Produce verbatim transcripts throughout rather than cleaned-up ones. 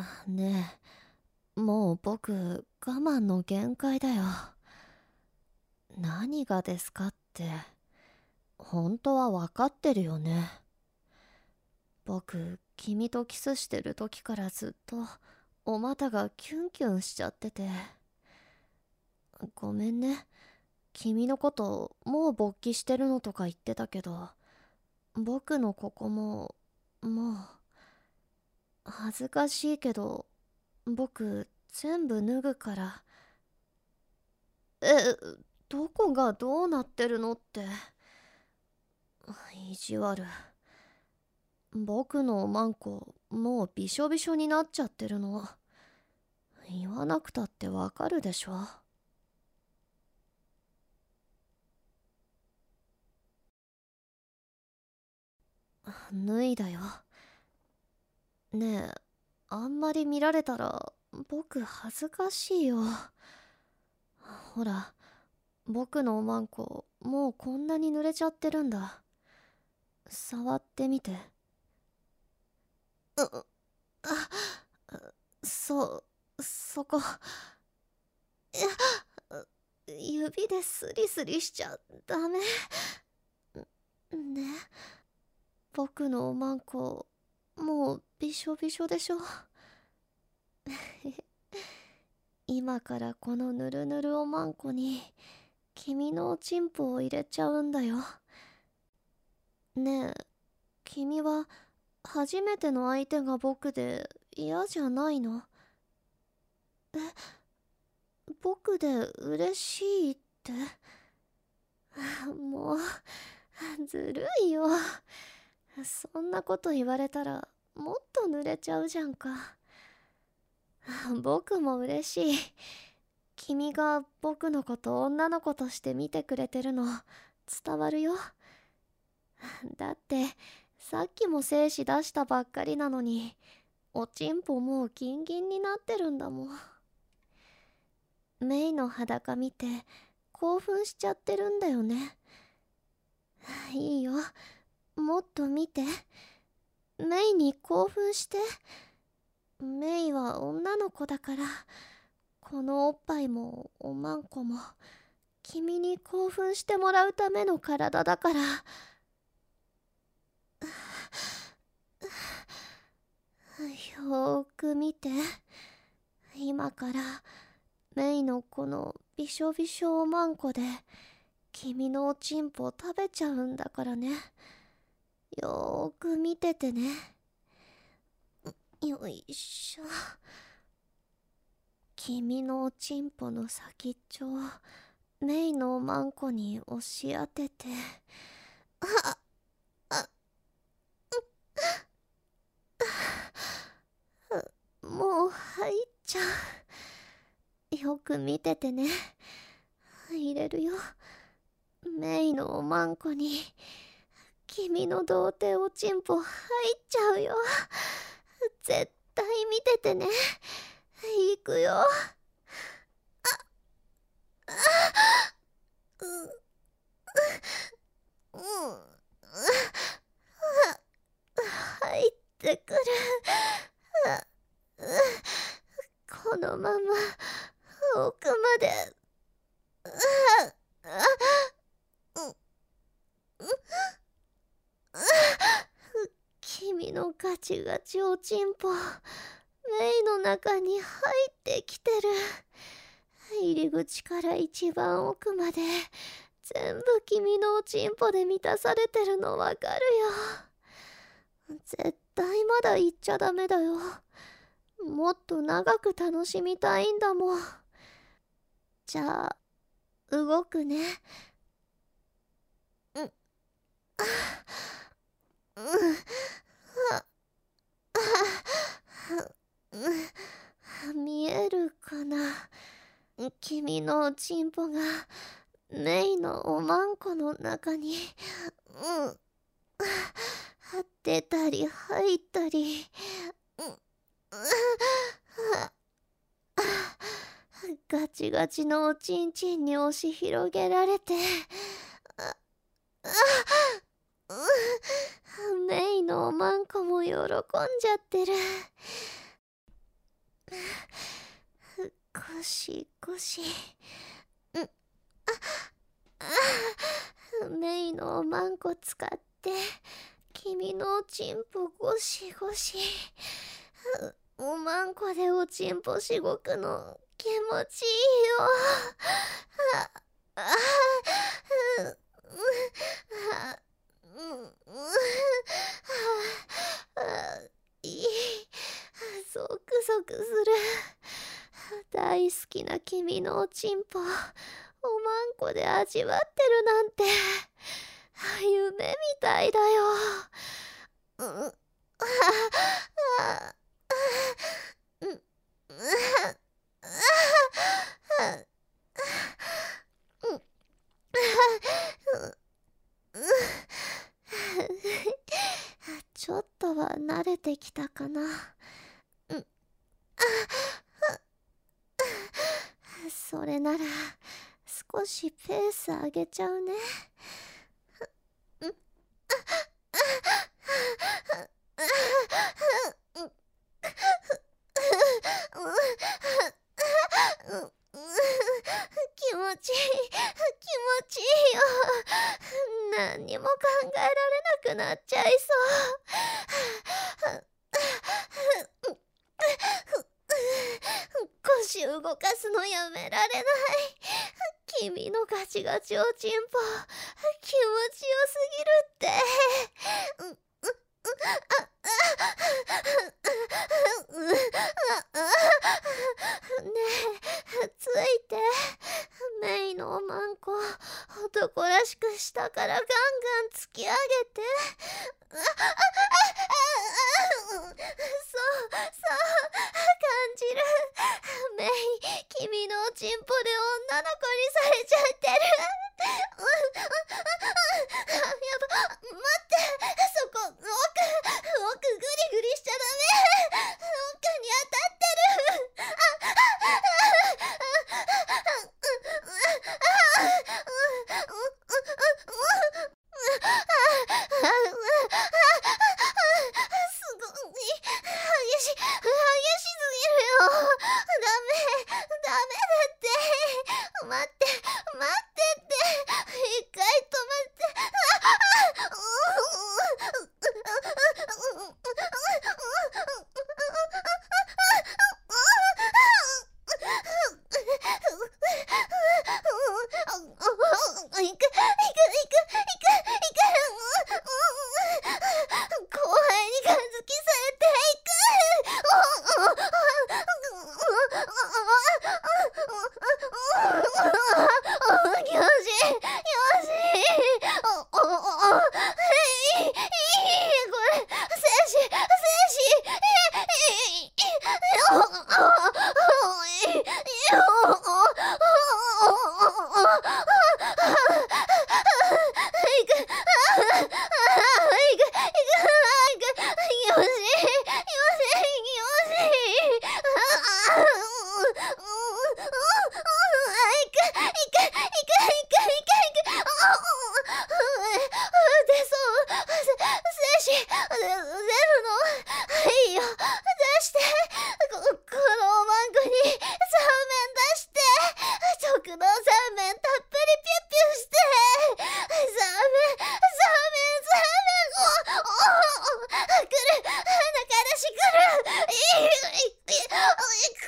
ねえ、もう僕、我慢の限界だよ。何がですかって、本当は分かってるよね。僕、君とキスしてる時からずっと、お股がキュンキュンしちゃってて。ごめんね。君のこと、もう勃起してるのとか言ってたけど、僕のここも、もう、恥ずかしいけど、僕、全部脱ぐから。え、どこがどうなってるのって。意地悪。僕のおまんこ、もうびしょびしょになっちゃってるの。言わなくたってわかるでしょ。脱いだよ。ねえ、あんまり見られたら僕恥ずかしいよ。ほら、僕のおまんこ、もうこんなに濡れちゃってるんだ。触ってみて。う、あ、そう、そこ。いや、指でスリスリしちゃダメ。ね、僕のおまんこ、もうびしょびしょでしょ。今からこのぬるぬるおまんこに君のおちんぽを入れちゃうんだよ。ねえ、君は初めての相手が僕で嫌じゃないの？え、僕で嬉しいって？もう、ずるいよ。そんなこと言われたらもっと濡れちゃうじゃんか。僕も嬉しい。君が僕のこと女の子として見てくれてるの伝わるよ。だってさっきも精子出したばっかりなのに、おちんぽもうギンギンになってるんだもん。メイの裸見て興奮しちゃってるんだよね。いいよ、もっと見て。メイに興奮して。メイは女の子だから、このおっぱいもおまんこも君に興奮してもらうための体だから。よーく見て。今からメイのこのびしょびしょおまんこで君のおちんぽ食べちゃうんだからね。よーく見ててね。よいしょ。君のおちんぽの先っちょをメイのおまんこに押し当てて。ああ、もう入っちゃう。よく見ててね。入れるよ。メイのおまんこに君の童貞おちんぽ入っちゃうよ。絶対見ててね。行くよ。う、うん、入ってくる。このまま奥まで。君のガチガチおちんぽ、メイの中に入ってきてる。入り口から一番奥まで全部君のおちんぽで満たされてるのわかるよ。絶対まだ行っちゃダメだよ。もっと長く楽しみたいんだもん。じゃあ動くね。うん、あ、うん、あ、あ、うん、見えるかな。君のおちんぽがメイのおまんこの中に、うん、出たり入ったり、うん、ガチガチのおちんちんに押し広げられて、あ、あ、うん、メイのおまんこも喜んじゃってる。 ゴシゴシ。んああメイのおまんこ使って君のおちんぽゴシゴシ。おまんこでおちんぽしごくの気持ちいいよ。ああうあうあいい。ゾクゾクする。大好きな君のおちんぽおまんこで味わってるなんて夢みたいだよ。うん、ああうん、ちょっとは慣れてきたかな。うん、それなら少しペース上げちゃうね。気持ちいい気持ちいいよ。何にも考えられなくなっちゃいそう。腰動かすのやめられない。君のガチガチおちんぽ気持ちよすぎるって。ねえついて。メイのおまんこ男らしく下からガンガン突き上げて。そうそう感じる。メイ君のおちんぽで女の子にされちゃってる。やば待ってそこ奥奥グリグリしちゃダメ。奥に当たってる。すごい激し激しすぎるよ。ダメダメだって。待って待ってって。一回止まって。いくいくいくいくいく後輩に感づきされていく。よしよしいいいいこれ精子精出るのいいよ出して。ここのおまんこにそうめん出して。食堂そうめんたっぷりピュッピュして。そうめんそうめんそうめんおお来る中出し来る。いいいいいく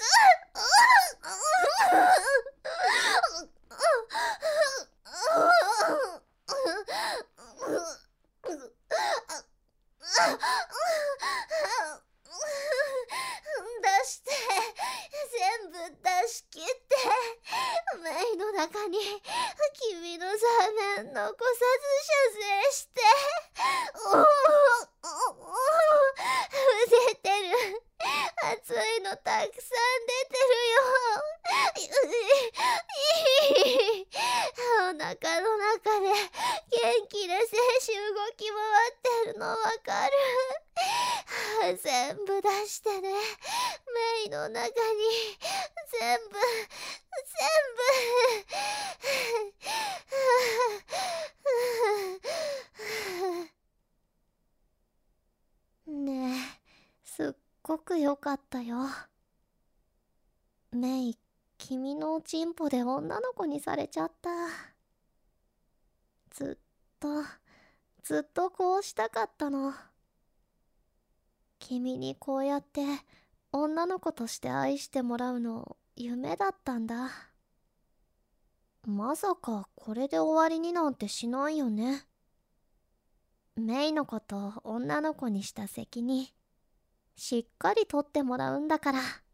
出して全部出し切ってメイの中に君の座面残さず射精して。おお出てる。熱いのたくさん出てるよ。いいお腹の中で元気で精子動き回ってるのわかる。全部出してね。メイの中に全部全部ねえすっごく良かったよ。 メイ、君のおちんぽで女の子にされちゃった。ずっと、ずっとこうしたかったの。君にこうやって女の子として愛してもらうの夢だったんだ。まさかこれで終わりになんてしないよね。メイのこと女の子にした責任しっかり取ってもらうんだから。